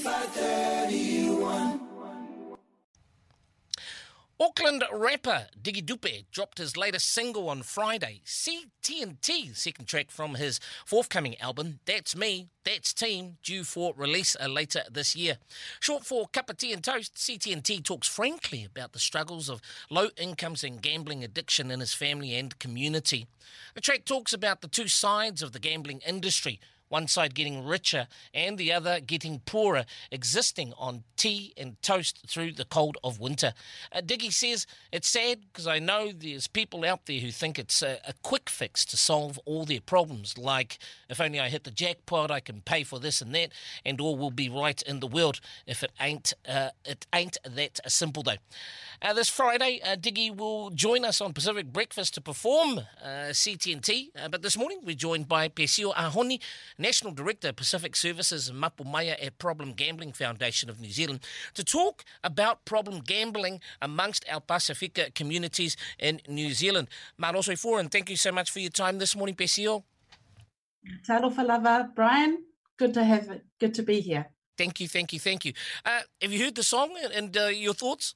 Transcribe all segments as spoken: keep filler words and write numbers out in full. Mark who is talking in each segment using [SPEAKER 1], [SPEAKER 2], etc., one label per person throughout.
[SPEAKER 1] Auckland rapper Diggy Dupe dropped his latest single on Friday, C T N T, second track from his forthcoming album, That's Me, That's Team, due for release uh, later this year. Short for Cup of Tea and Toast, C T N T talks frankly about the struggles of low incomes and gambling addiction in his family and community. The track talks about the two sides of the gambling industry, one side getting richer and the other getting poorer, existing on tea and toast through the cold of winter. Uh, Diggy says, it's sad because I know there's people out there who think it's a, a quick fix to solve all their problems, like if only I hit the jackpot, I can pay for this and that, and all will be right in the world. If it ain't, uh, it ain't that simple though. Uh, this Friday, uh, Diggy will join us on Pacific Breakfast to perform uh, C T N T, uh, but this morning we're joined by Pesio Ahoni, National Director, Pacific Services and Mapumaya at Problem Gambling Foundation of New Zealand, to talk about problem gambling amongst our Pacifica communities in New Zealand. Marosoi Foran, thank you so much for your time this morning, Pesio.
[SPEAKER 2] Talofa lava, Brian. Good to have it. Good to be here.
[SPEAKER 1] Thank you, thank you, thank you. Uh, have you heard the song and uh, your thoughts?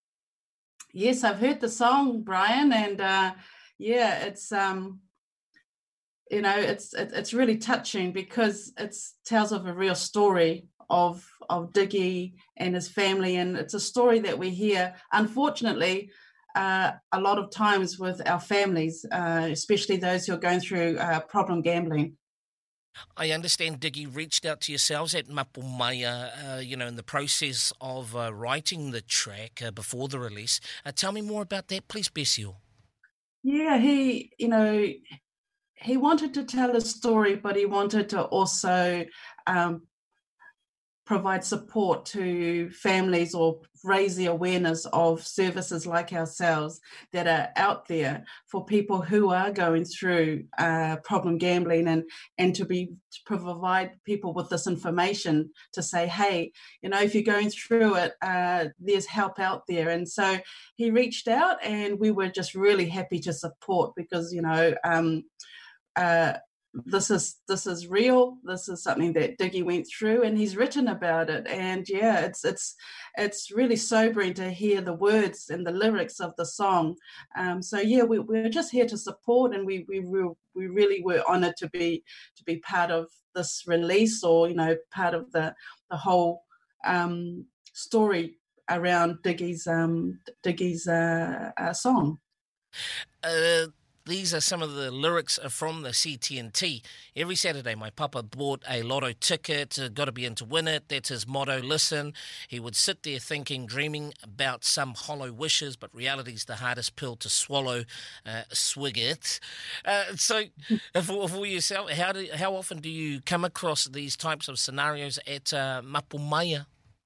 [SPEAKER 2] Yes, I've heard the song, Brian, and uh, yeah, it's um, you know, it's it, it's really touching because it tells of a real story of of Diggy and his family, and it's a story that we hear, unfortunately, uh, a lot of times with our families, uh, especially those who are going through uh, problem gambling.
[SPEAKER 1] I understand Diggy reached out to yourselves at Mapumaya, uh, you know, in the process of uh, writing the track uh, before the release. Uh, tell me more about that, please, Pesio.
[SPEAKER 2] Yeah, he, you know, he wanted to tell a story, but he wanted to also um, provide support to families or raise the awareness of services like ourselves that are out there for people who are going through uh, problem gambling, and and to be to provide people with this information to say, hey, you know, if you're going through it, uh, there's help out there. And so he reached out, and we were just really happy to support because, you know, um, uh, this is this is real. This is something that Diggy went through, and he's written about it. And yeah, it's it's it's really sobering to hear the words and the lyrics of the song. Um, so yeah, we, we're just here to support, and we we we really were honoured to be to be part of this release, or you know, part of the the whole um, story around Diggy's um, Diggy's uh, uh, song.
[SPEAKER 1] Uh... These are some of the lyrics from the C T N T. Every Saturday, my papa bought a lotto ticket, uh, got to be in to win it. That's his motto, listen. He would sit there thinking, dreaming about some hollow wishes, but reality's the hardest pill to swallow. Uh, swig it. Uh, so for, for yourself, how, do, how often do you come across these types of scenarios at uh, Mapumaya?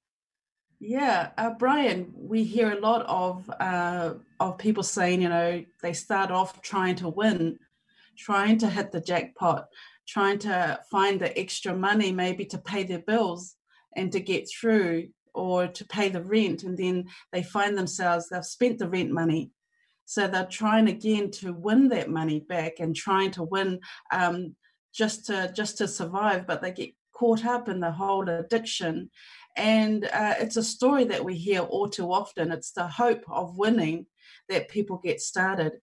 [SPEAKER 2] Yeah, uh, Brian, we hear a lot of uh, of people saying, you know, they start off trying to win, trying to hit the jackpot, trying to find the extra money maybe to pay their bills and to get through, or to pay the rent, and then they find themselves, they've spent the rent money. So they're trying again to win that money back and trying to win um, just to just to survive, but they get caught up in the whole addiction. And uh, it's a story that we hear all too often. It's the hope of winning that people get started.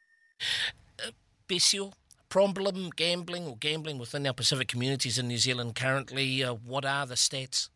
[SPEAKER 1] Uh, Pesio, problem gambling or gambling within our Pacific communities in New Zealand currently, uh, what are the stats?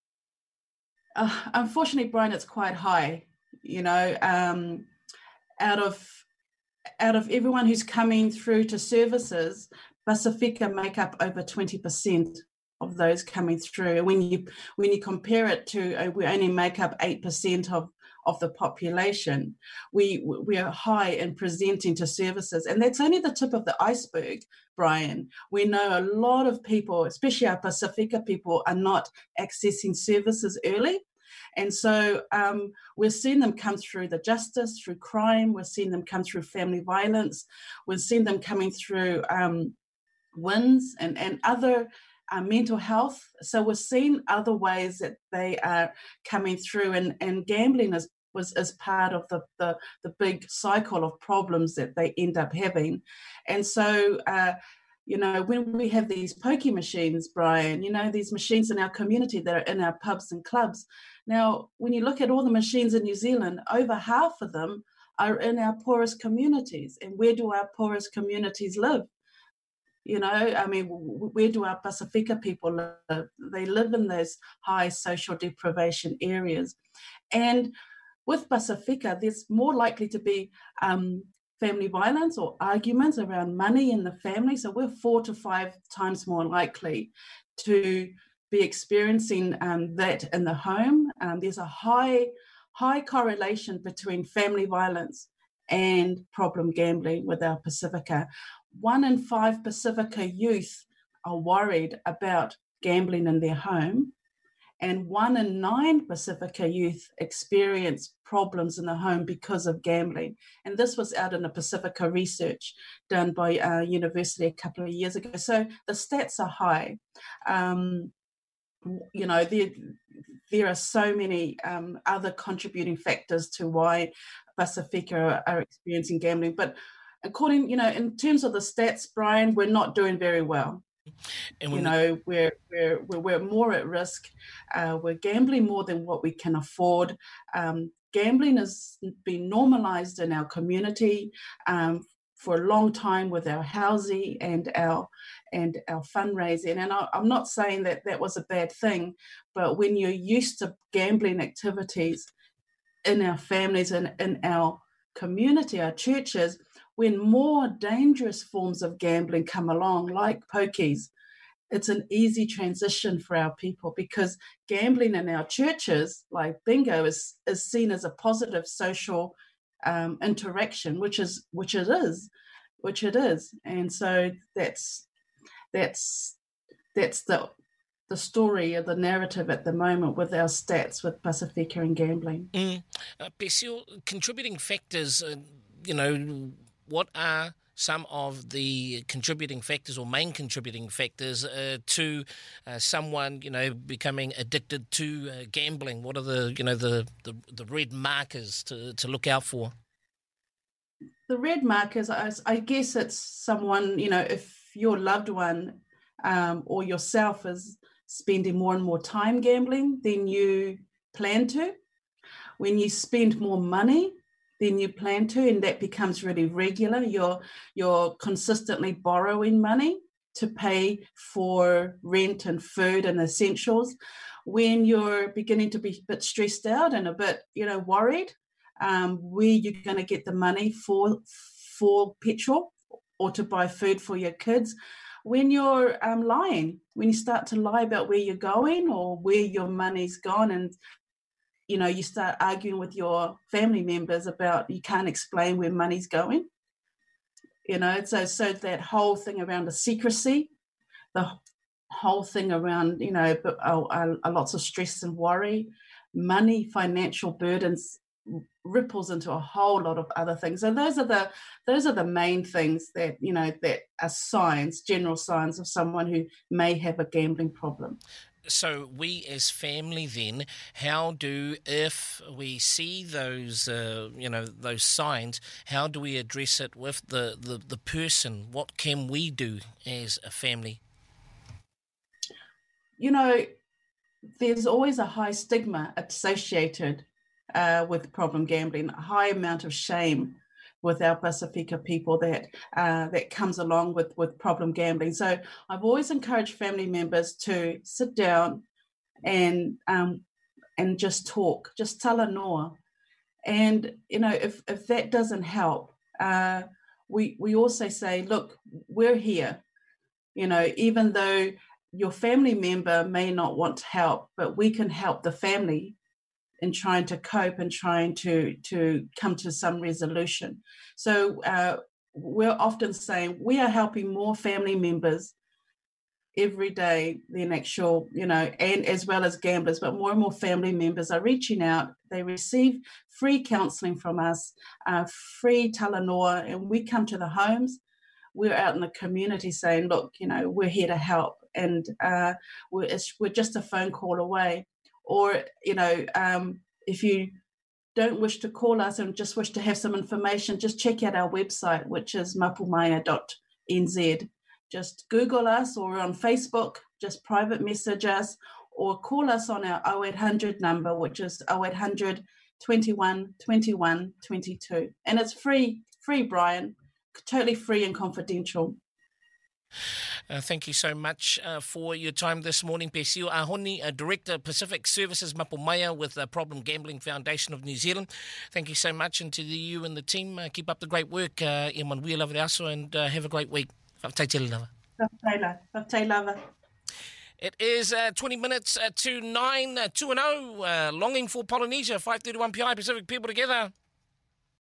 [SPEAKER 2] Uh, unfortunately, Brian, it's quite high. You know, um, out of out of everyone who's coming through to services, Pacifica make up over twenty percent of those coming through. When you when you compare it to, uh, we only make up eight percent of of the population. We we are high in presenting to services, and that's only the tip of the iceberg, Brian. We know a lot of people, especially our Pacifica people, are not accessing services early. And so um, we're seeing them come through the justice, through crime. We're seeing them come through family violence. We're seeing them coming through um, wins and, and other uh, mental health. So we're seeing other ways that they are coming through, and, and gambling is was is part of the, the, the big cycle of problems that they end up having. And so uh, You know, when we have these pokie machines, Brian, you know, these machines in our community that are in our pubs and clubs. Now, when you look at all the machines in New Zealand, over half of them are in our poorest communities. And where do our poorest communities live? You know, I mean, where do our Pasifika people live? They live in those high social deprivation areas. And with Pasifika, there's more likely to be um, family violence or arguments around money in the family. So we're four to five times more likely to be experiencing um, that in the home. Um, there's a high, high correlation between family violence and problem gambling with our Pasifika. One in five Pasifika youth are worried about gambling in their home, and one in nine Pasifika youth experience problems in the home because of gambling. And this was out in the Pasifika research done by a university a couple of years ago. So the stats are high. Um, you know, there, there are so many um, other contributing factors to why Pasifika are, are experiencing gambling. But according, you know, in terms of the stats, Brian, we're not doing very well. And you know, we... we're, we're, we're, we're more at risk. Uh, we're gambling more than what we can afford. Um, gambling has been normalized in our community um, for a long time with our housing and our and our fundraising. And I, I'm not saying that that was a bad thing, but when you're used to gambling activities in our families and in our community, our churches, when more dangerous forms of gambling come along, like pokies, it's an easy transition for our people, because gambling in our churches, like bingo, is, is seen as a positive social um, interaction, which is which it is, which it is, and so that's that's that's the the story or the narrative at the moment with our stats with Pasifika and gambling.
[SPEAKER 1] Mm. Uh, Pecile, contributing factors, uh, you know, what are some of the contributing factors or main contributing factors uh, to uh, someone, you know, becoming addicted to uh, gambling? What are the, you know, the, the, the red markers to, to look out for?
[SPEAKER 2] The red markers, I, I guess it's someone, you know, if your loved one um, or yourself is spending more and more time gambling than you plan to. When you spend more money than you plan to, and that becomes really regular, you're you're consistently borrowing money to pay for rent and food and essentials. When you're beginning to be a bit stressed out and a bit, you know, worried, um, where you're going to get the money for for petrol or to buy food for your kids. When you're um, lying, when you start to lie about where you're going or where your money's gone, and you know, you start arguing with your family members about you can't explain where money's going. You know, so so that whole thing around the secrecy, the whole thing around, you know, uh, uh, lots of stress and worry, money, financial burdens ripples into a whole lot of other things. So those are the those are the main things that, you know, that are signs, general signs of someone who may have a gambling problem.
[SPEAKER 1] So we as family then, how do, if we see those, uh, you know, those signs, how do we address it with the, the, the person? What can we do as a family?
[SPEAKER 2] You know, there's always a high stigma associated uh, with problem gambling, a high amount of shame with our Pasifika people that uh, that comes along with, with problem gambling. So I've always encouraged family members to sit down and um, and just talk, just tala noa. And, you know, if, if that doesn't help, uh, we, we also say, look, we're here. You know, even though your family member may not want help, but we can help the family in trying to cope and trying to, to come to some resolution. So uh, we're often saying we are helping more family members every day than actual, you know, and as well as gamblers, but more and more family members are reaching out. They receive free counselling from us, uh, free talanoa, and we come to the homes. We're out in the community saying, look, you know, we're here to help, and uh, we're, it's, we're just a phone call away. Or, you know, um, if you don't wish to call us and just wish to have some information, just check out our website, which is mapumaya dot n z. just Google us, or we're on Facebook, just private message us, or call us on our oh eight hundred number, which is oh eight hundred, twenty-one, twenty-one, twenty-two. And it's free, free, Brian, totally free and confidential.
[SPEAKER 1] Uh, thank you so much uh, for your time this morning. Pesio Ahoni, uh, Director, Pacific Services Mapomaya with the Problem Gambling Foundation of New Zealand. Thank you so much, and to the, you and the team, uh, keep up the great work. Uh, e manuia lava aso, and uh, have a great week. Whakataitele lava.
[SPEAKER 2] Whakataila, whakataila lava.
[SPEAKER 1] It is uh, twenty minutes uh, to nine, uh, two and oh, uh, longing for Polynesia, five thirty-one P I, Pacific People Together.